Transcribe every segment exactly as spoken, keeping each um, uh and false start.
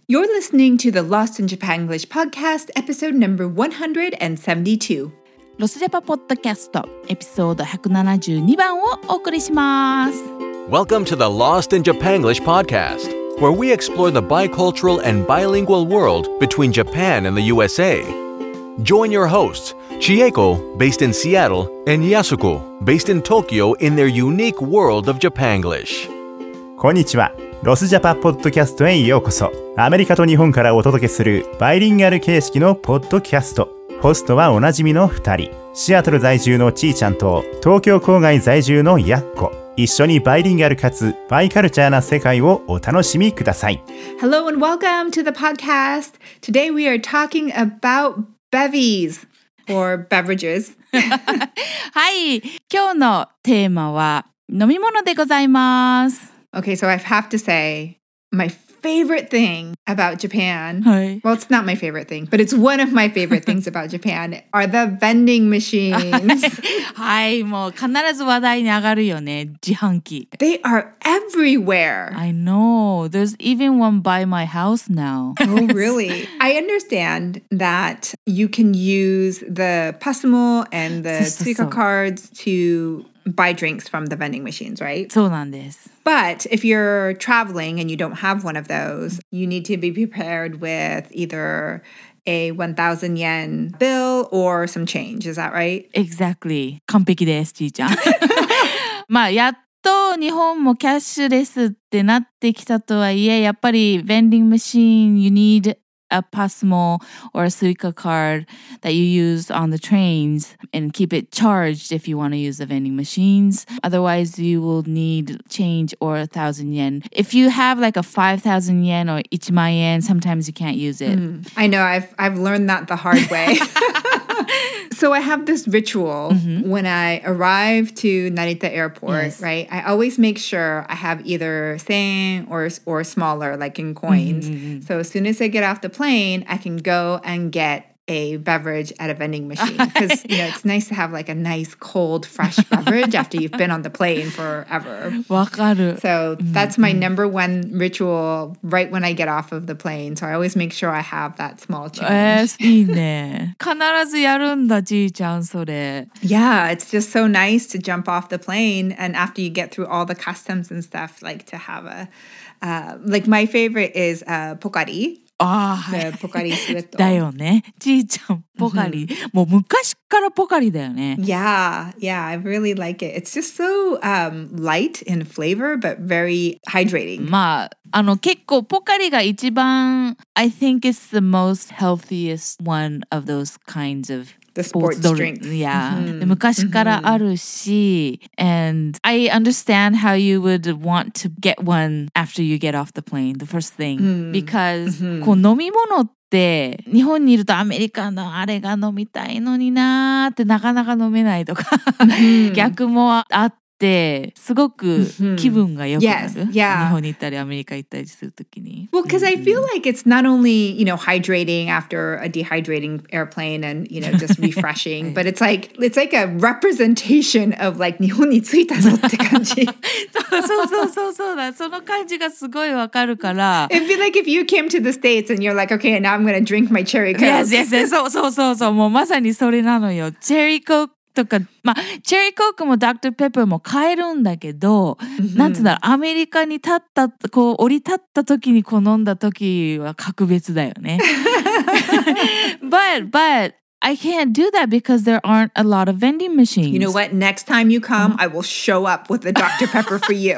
You're listening to the Lost in Japan English podcast, episode number one hundred seventy-two. ロスジャパポッドキャストエピソードひゃくななじゅうにばんをお送りします。 Welcome to the Lost in Japan English podcast, where we explore the bicultural and bilingual world between Japan and the U S A. Join your hosts, Chieko, based in Seattle, and Yasuko, based in Tokyo, in their unique world of Japanglish. こんにちは。ロスジャパポッドキャストへようこそ。アメリカと日本からお届けするバイリンガル形式のポッドキャスト。ホストはおなじみのふたり。シアトル在住のちーちゃんと東京郊外在住のやっこ。一緒にバイリンガルかつバイカルチャーな世界をお楽しみください。 Hello and welcome to the podcast. Today we are talking about bevies or beverages. はい、今日のテーマは飲み物でございます。 Okay, so I have to say, my favorite thing about Japan, はい。 well, it's not my favorite thing, but it's one of my favorite things about Japan, are the vending machines. はい、もう必ず話題に上がるよね、自販機。 They are everywhere. I know. There's even one by my house now. Oh, really? I understand that you can use the Pasmo and the そうそうそう。 Suica cards to buy drinks from the vending machines, right? そうなんです。 But if you're traveling and you don't have one of those, you need to be prepared with either a one thousand yen bill or some change. Is that right? Exactly. 完璧です、ちーちゃん。まあ、やっと日本もキャッシュレスってなってきたとはいえ、やっぱり vending machine, you need a Pasmo or a Suica card that you use on the trains and keep it charged if you want to use the vending machines. Otherwise, you will need change or a thousand yen. If you have like a five thousand yen or one man yen, sometimes you can't use it. Mm. I know. I've I've learned that the hard way. So I have this ritual mm-hmm. when I arrive to Narita Airport, yes. right? I always make sure I have either ten or or smaller, like in coins. Mm-hmm. So as soon as I get off the plane, I can go and get a beverage at a vending machine because you know it's nice to have like a nice cold fresh beverage after you've been on the plane forever. わかる。 So that's my number one ritual right when I get off of the plane. So I always make sure I have that small change. えー、いいね。必ずやるんだ、ちーちゃん、それ。 Yeah, it's just so nice to jump off the plane and after you get through all the customs and stuff, like to have a, uh, like my favorite is uh, Pocari. ああ、はい。 ポカリスエット。 だよね。ちーちゃん、ポカリ。もう昔からポカリだよね。 Yeah, yeah, I really like it. It's just so um, light in flavor, but very hydrating. まあ、あの結構ポカリが一番 I think it's the most healthiest one of those kinds of The sports drinks. Yeah. Mm-hmm. 昔からあるし、mm-hmm. and I understand how you would want to get one after you get off the plane, the first thing. Mm-hmm. Because、mm-hmm. こう飲み物って日本にいるとアメリカのあれが飲みたいのになーってなかなか飲めないとか、mm-hmm. 逆もあってすごく気分が良くなる、mm-hmm. yes, yeah. 日本に行ったりアメリカ行ったりするときに Well, because I feel like it's not only, you know, hydrating after a dehydrating airplane and, you know, just refreshing, but it's like, it's like a representation of like 日本に着いたぞって感じそうそうそうそうそうだその感じがすごいわかるから It'd be like if you came to the States and you're like, okay, now I'm going to drink my cherry Coke. Yes, yes, yes. そうそうそうそうもうまさにそれなのよチェリーコークとか、まあ、チェリーコークもダクターペッパーも買えるんだけど、mm-hmm. なんつうんだろう、アメリカに立った、こう、降り立った時にこう飲んだ時は格別だよね。but, but, I can't do that because there aren't a lot of vending machines. You know what? Next time you come, I will show up with a Doctor Pepper for you.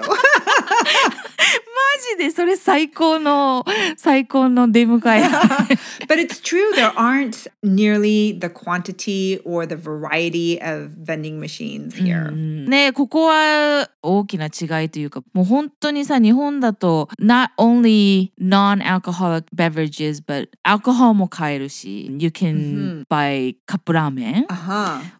マジでそれ最高の最高の出迎え。 But it's true, there aren't nearly the quantity or the variety of vending machines here. ね、ここは大きな違いというか、もう本当にさ、日本だと not only non-alcoholic beverages, but alcohol も買えるし、you can、mm-hmm. buy カップラーメン、 uh-huh.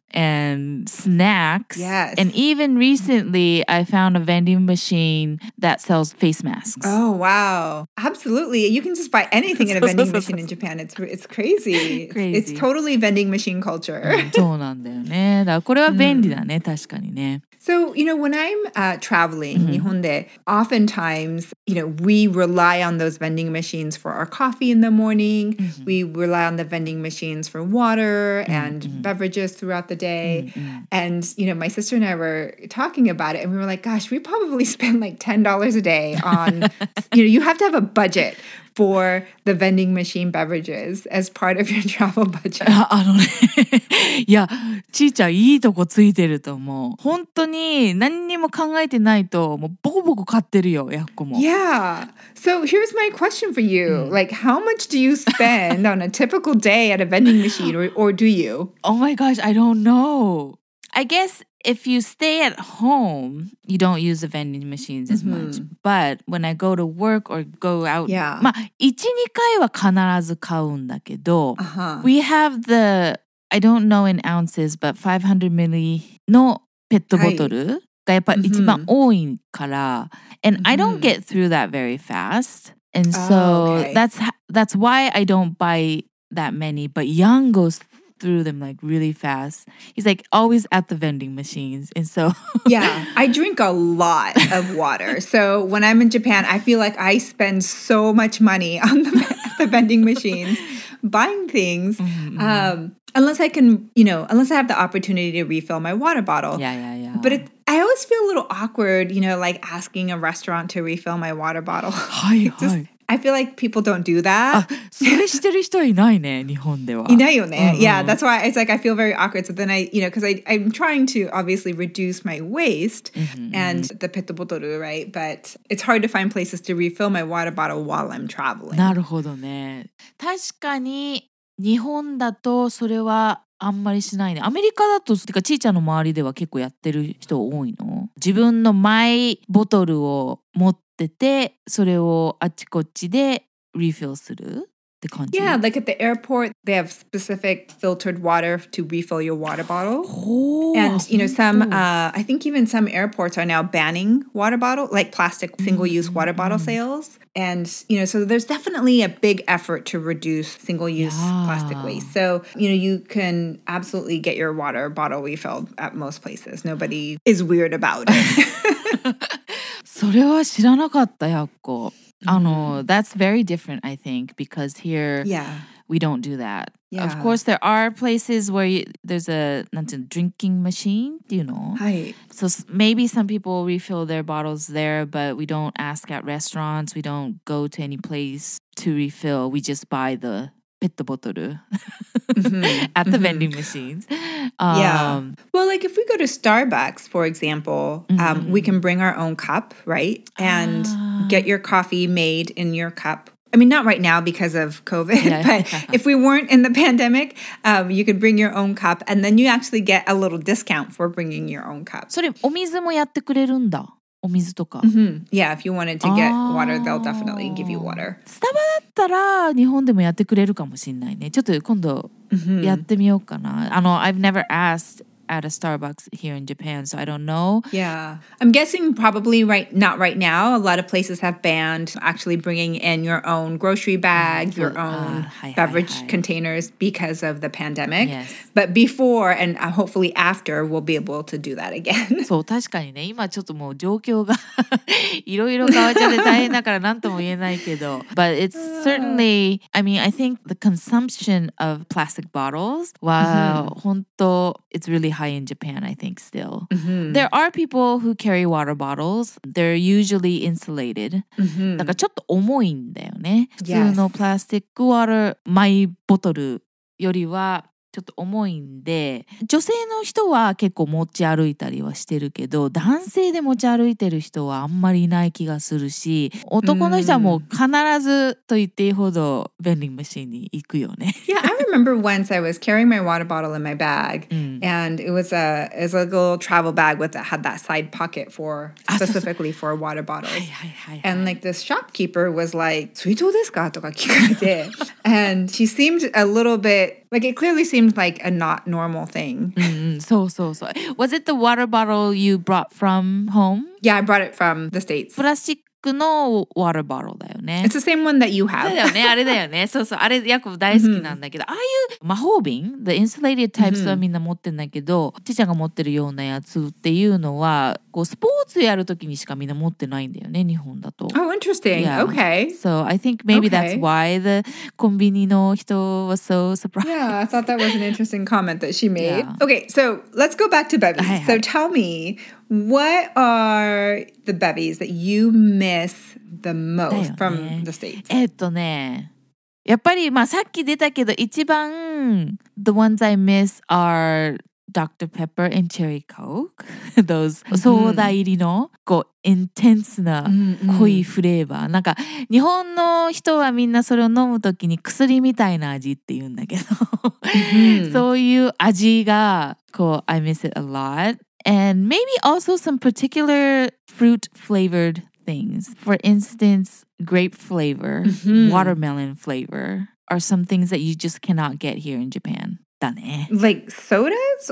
and snacks. Yes. And even recently, I found a vending machine that sells face masks. Oh, wow. Absolutely. You can just buy anything in a vending machine in Japan. It's it's crazy. It's, Crazy. it's totally vending machine culture. そうなんだよね。だからこれは便利だね、確かにね。 So, you know, when I'm uh, traveling, mm-hmm. Nihon, oftentimes, you know, we rely on those vending machines for our coffee in the morning. Mm-hmm. We rely on the vending machines for water mm-hmm. and beverages throughout the day. Mm-hmm. And, you know, my sister and I were talking about it and we were like, gosh, we probably spend like ten dollars a day on, you know, you have to have a budget for the vending machine beverages as part of your travel budget. あ、あのね、いや、ちーちゃんいいとこついてると思う。本当に何にも考えてないと、もうボコボコ買ってるよ、やっこも。 Yeah. So here's my question for you. Like, how much do you spend on a typical day at a vending machine, or, or do you? Oh my gosh, I don't know. I guess if you stay at home, you don't use the vending machines as mm-hmm. much. But when I go to work or go out, yeah. まあ、いち、にかいは必ず買うんだけど、 uh-huh. we have the, I don't know in ounces, but five hundred milliliters のペットボトルがやっぱ一番多いから、and I don't get through that very fast. And so oh, okay. that's that's why I don't buy that many. But Young goes through them like really fast. He's like always at the vending machines. And so yeah, I drink a lot of water. So when I'm in Japan, I feel like I spend so much money on the, the vending machines buying things. Mm-hmm. Um, unless I can, you know, unless I have the opportunity to refill my water bottle. Yeah, yeah, yeah. But it, I always feel a little awkward, you know, like asking a restaurant to refill my water bottle. はいはい。 I feel like people don't do that. あ、それしてる人いないね、日本では。 いないよね。Yeah, that's why it's like I feel very awkward. So then I, you know, because I'm trying to obviously reduce my waste mm-hmm. and the pet bottle, right? But it's hard to find places to refill my water bottle while I'm traveling. なるほどね。確かに日本だとそれはあんまりしないね。アメリカだと、てかちーちゃんの周りでは結構やってる人多いの？自分のマイボトルを持ってて、それをあっちこっちでリフィルするって感じ？ Yeah, like at the airport, they have specific filtered water to refill your water bottle. Oh, and, you know, some, uh, I think even some airports are now banning water bottle, like plastic single-use water bottle sales. And, you know, so there's definitely a big effort to reduce single-use yeah. plastic waste. So, you know, you can absolutely get your water bottle refilled at most places. Nobody is weird about it. それは知らなかった、やっこ。あの、that's very different, I think, because here yeah. we don't do that. Yeah. Of course, there are places where you, there's a なんていうの drinking machine, do you know? はい。 So maybe some people refill their bottles there, but we don't ask at restaurants. We don't go to any place to refill. We just buy the pet bottle mm-hmm. at the mm-hmm. vending machines. Um, yeah. Well, like if we go to Starbucks, for example, mm-hmm. um, we can bring our own cup, right? And ah. get your coffee made in your cup. I mean, not right now because of COVID, yeah. but if we weren't in the pandemic, um, you could bring your own cup and then you actually get a little discount for bringing your own cup. それお水もやってくれるんだ。お水とか。 Mm-hmm. Yeah, if you wanted to get water, they'll definitely give you water. スタバだったら日本でもやってくれるかもしれないね。ちょっと今度やってみようかな。あの、I've never asked at a Starbucks here in Japan, so I don't know. Yeah. I'm guessing probably right, not right now. A lot of places have banned actually bringing in your own grocery bags, mm-hmm. your own uh, hi, beverage hi, hi. containers because of the pandemic. Yes. But before and hopefully after, we'll be able to do that again. そう、確かにね、今ちょっともう状況がいろいろ変わっちゃって大変だから何とも言えないけど。But it's certainly, I mean, I think the consumption of plastic bottles, wow, 本当 it's really high in Japan, I think, still. Mm-hmm. There are people who carry water bottles. They're usually insulated. Mm-hmm. だからちょっと重いんだよね。普通のプラスチックワーターマイボトルよりはちょっと重いんで、女性の人は結構持ち歩いたりはしてるけど、男性で持ち歩いてる人はあんまりいない気がするし、男の人はもう必ずと言っていいほどベンディングマシンに行くよね。 Yeah, I remember once I was carrying my water bottle in my bag, mm. and it was a it was a little travel bag with that had that side pocket for specifically for water bottles. And like this shopkeeper was like, 水筒ですかとか聞かれて、and she seemed a little bit Like it clearly seemed like a not normal thing. うんうん、そうそうそう。Was it the water bottle you brought from home? Yeah, I brought it from the States. プラスチックの water bottle だよね。 It's the same one that you そう have. だよね、あれだよね。そうそう、あれヤコブ大好きなんだけど、ああいう魔法瓶 The insulated types はみんな持ってんだけど、ちいちゃんが持ってるようなやつっていうのはこうスポーツやるときにしかみんな持ってないんだよね、日本だと。 Oh, interesting. Yeah. Okay. So I think maybe that's Okay. why the コンビニの人 was so surprised. Yeah, I thought that was an interesting comment that she made. Yeah. Okay, so let's go back to bevies. Hi, hi. So tell me, what are the bevies that you miss the most だよね。 from the States? えっとね、やっぱりまあさっき出たけど一番 The ones I miss are Doctor Pepper and Cherry Coke Those ソーダ入りのこうインテンスな濃いフレーバー、なんか日本の人はみんなそれを飲むときに薬みたいな味って言うんだけどそういう味がこう I miss it a lot and maybe also some particular fruit flavored things. For instance, grape flavor, watermelon flavor are some things that you just cannot get here in Japan. だね。 Like sodas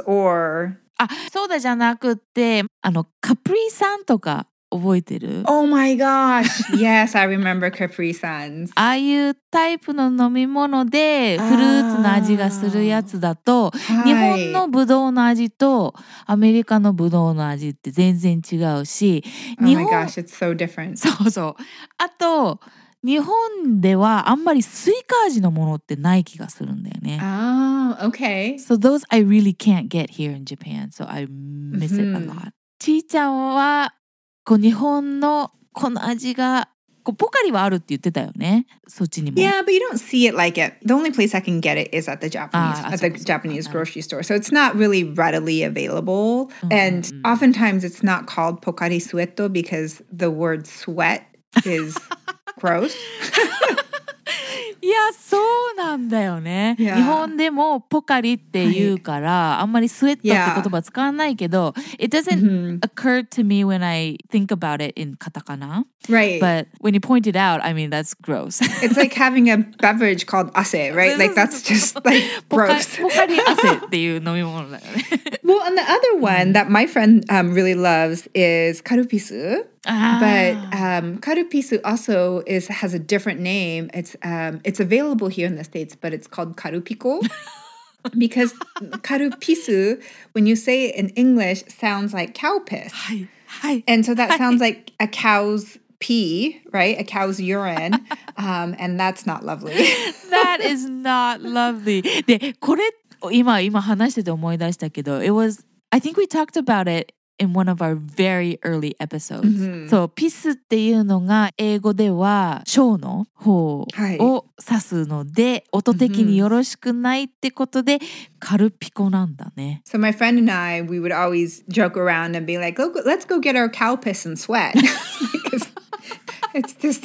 or? あ、ソーダじゃなくってあのカプリさんとか覚えてる？ Oh my gosh. Yes, I remember Capri Suns. ああいうタイプの飲み物でフルーツの味がするやつだと、日本のブドウの味とアメリカのブドウの味って全然違うし、 Oh 日 my 本 gosh, it's so different. そうそう。あと日本ではあんまりスイカ味のものってない気がするんだよね。 Oh, okay. So those I really can't get here in Japan. So I miss it a lot. ちーちゃんはこう日本のこの味がこうポカリはあるって言ってたよね。そっちにも。 Yeah, but you don't see it like it. The only place I can get it is at the Japanese Ah, at so- the so- Japanese so- grocery store. So it's not really readily available. And oftentimes it's not called Pocari Sueto because the word sweat is gross. いやそうなんだよね。 Yeah. 日本でもポカリって言うから、あんまりスウェットって言葉使わないけど、It doesn't occur to me when I think about it in カタカナ。 Right. But when you point it out, I mean that's gross. It's like having a beverage called ase, right? Like that's just like ポカ gross. ポカリ汗っていう飲み物だよね。 Well, and the other one that my friend um, really loves is karupisu. あ But um, karupisu also is has a different name. It's um, it's available here in the States, but it's called karupiko. Because karupisu, when you say it in English, sounds like cow piss. はいはい。 And so that sounds like a cow's pee, right? A cow's urine. Um, and that's not lovely. That is not lovely. で、これ今今話してて思い出したけど、It was I think we talked about it in one of our very early episodes. そう、ピスっていうのが英語では小の方を指すので、音的によろしくないってことでカルピコなんだね。 So my friend and I, we would always joke around and be like, "Go- let's go get our cow piss and sweat." Because it's just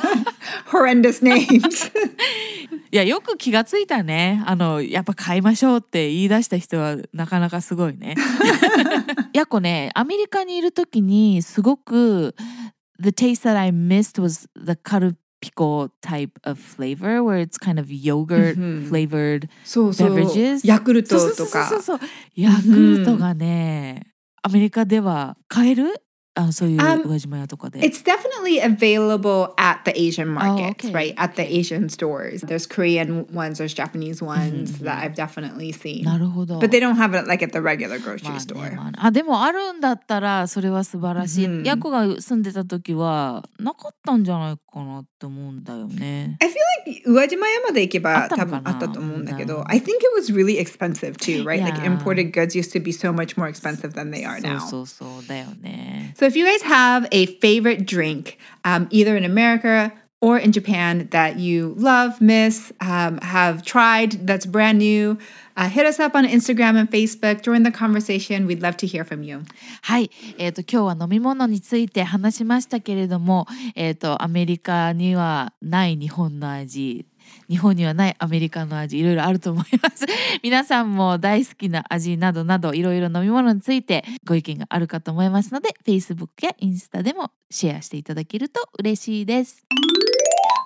horrendous names. いやよく気がついたね。あのやっぱ買いましょうって言い出した人はなかなかすごいね。やっこね、アメリカにいるときにすごく The taste that I missed was the カルピコ type of flavor where it's kind of yogurt flavored そうそう。 beverages. ヤクルトそうそうとか。 そうそうそう。ヤクルトがね、アメリカでは買える？あのそういう Um, 宇和島屋とかで。 It's definitely available at the Asian markets, okay, right? At the Asian stores. There's Korean ones, there's Japanese ones that I've definitely seen. なるほど。 But they don't have it like at the regular grocery まあね store. まあねあでもあるんだったらそれは素晴らしい。ヤコが住んでた時はなかったんじゃないかなって思うんだよね。 I feel like 宇和島屋まで行けばあったのかな？ 多分あったと思うんだけど I think it was really expensive too, right? Like Yeah. imported goods used to be so much more expensive than they are そう now. そうそうだよね。 So if you guys have a favorite drink, um, either in America or in Japan that you love, miss, um, have tried, that's brand new, uh, hit us up on Instagram and Facebook. Join the conversation. We'd love to hear from you. はい、えーと今日は飲み物について話しましたけれども、えーとアメリカにはない日本の味。日本にはないアメリカの味いろいろあると思います皆さんも大好きな味などなどいろいろ飲み物についてご意見があるかと思いますので Facebook やインスタでもシェアしていただけると嬉しいです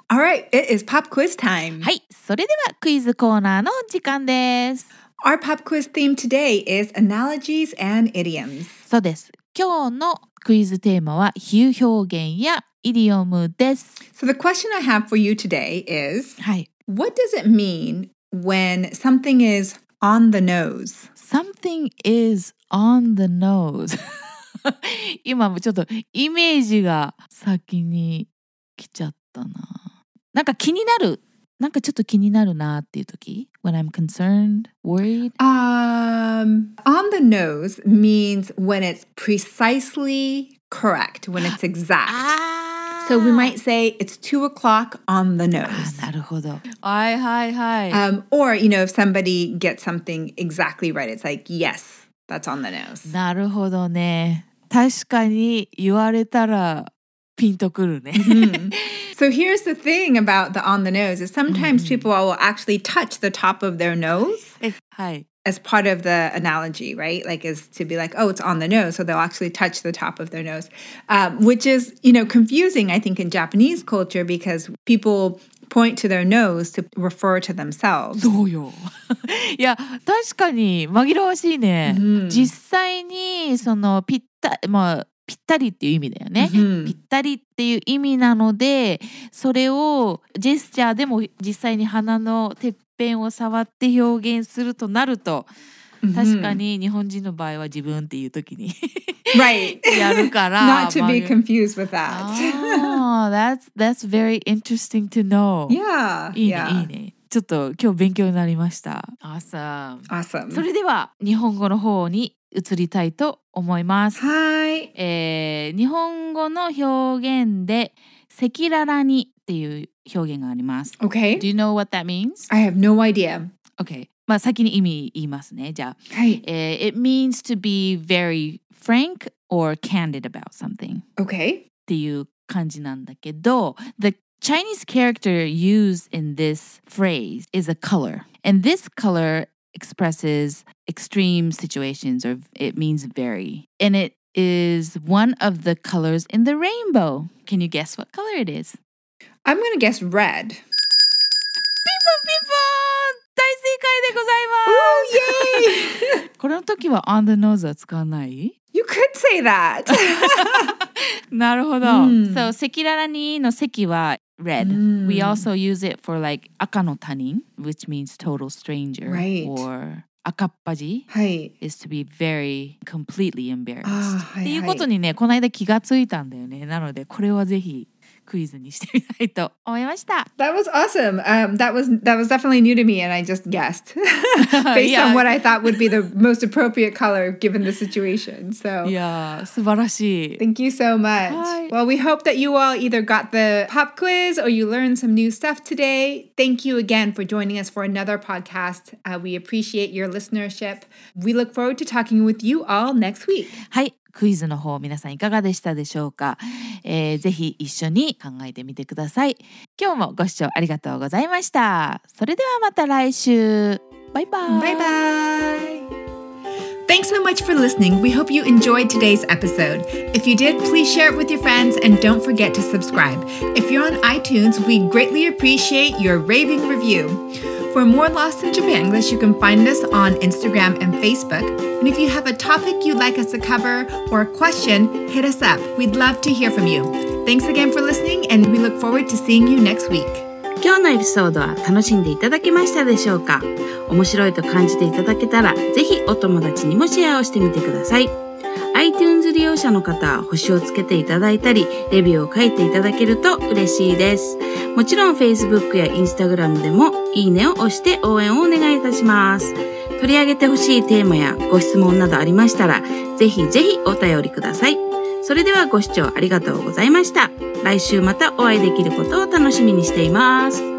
Alright, it is pop quiz time. はい、それではクイズコーナーの時間です。 Our pop quiz theme today is analogies and idioms. そうです。今日のクイズテーマは比喩表現やイディオムです。 So the question I have for you today is, はい。 What does it mean when something is on the nose? Something is on the nose. 今もちょっとイメージが先に来ちゃったな。なんか気になる。なんかちょっと気になるなっていう時 When I'm concerned, worried? Um, on the nose means when it's precisely correct, when it's exact. So we might say it's two o'clock on the nose. なるほど。はいはいはい。 Um, or, you know, if somebody gets something exactly right, it's like, yes, that's on the nose. なるほどね。確かに言われたらピンとくるね。 mm-hmm. So here's the thing about the on the nose is sometimes mm-hmm. people will actually touch the top of their nose as part of the analogy, right? Like as to be like, oh, it's on the nose. So they'll actually touch the top of their nose, um, which is, you know, confusing, I think, in Japanese culture because people point to their nose to refer to themselves. そうよ。いや、確かに紛らわしいね。Mm-hmm. 実際にそのぴった、まあ、ぴったりっていう意味だよね、mm-hmm. ぴったりっていう意味なのでそれをジェスチャーでも実際に鼻のてっぺんを触って表現するとなると、mm-hmm. 確かに日本人の場合は自分っていう時に right. やるから Not to be confused with that. Oh, that's, that's very interesting to know. Yeah. いいね、 yeah. いいね。ちょっと今日勉強になりました。Awesome. Awesome. それでは日本語の方に移りたいと思います。 はい、 えー、日本語の表現で赤裸々にっていう表現があります。 Okay. Do you know what that means? I have no idea. Okay. まあ先に意味言いますね。じゃあ、 はい。 えー、It means to be very frank or candid about something. Okay. っていう感じなんだけど、The Chinese character used in this phrase is a color. And this color expresses extreme situations or it means very. And it is one of the colors in the rainbow. Can you guess what color it is? I'm going to guess red. ピンポンピンポン大正解でございます Ooh, yay! この時は on the nose は使わない You could say that. なるほど、mm. So 赤裸々にの赤はred. Mm. We also use it for like 赤の他人 which means total stranger. Right. Or 赤っ端 is to be very completely embarrassed. っていうことにね、この間気がついたんだよね。なのでこれはぜひクイズにしてみたいと思いました。 That was awesome. Um, that was that was definitely new to me, and I just guessed based yeah. on what I thought would be the most appropriate color given the situation. So, いやー、素晴らしい。 Thank you so much. Well, we hope that you all either got the pop quiz or you learned some new stuff today. Thank you again for joining us for another podcast. Uh, we appreciate your listenership. We look forward to talking with you all next week. はい。クイズの方皆さんいかがでしたでしょうか、えー、ぜひ一緒に考えてみてください。今日もご視聴ありがとうございました。それではまた来週。バイバイ。 バイバイ。Thanks so much for listening. We hope you enjoyed today's episode. If you did, please share it with your friends and don't forget to subscribe. If you're on iTunes, we greatly appreciate your raving review. For more Lost in Japanglish, you can find us on Instagram and Facebook. And if you have a topic you'd like us to cover or a question, hit us up. We'd love to hear from you. Thanks again for listening, and we look forward to seeing you next week. 今日のエピソードは楽しんでいただけましたでしょうか？面白いと感じていただけたら、ぜひお友達にもシェアをしてみてください。iTunes 利用者の方は星をつけていただいたり、レビューを書いていただけると嬉しいです。もちろん Facebook や Instagram でもいいねを押して応援をお願いいたします。取り上げてほしいテーマやご質問などありましたら、ぜひぜひお便りください。それではご視聴ありがとうございました。来週またお会いできることを楽しみにしています。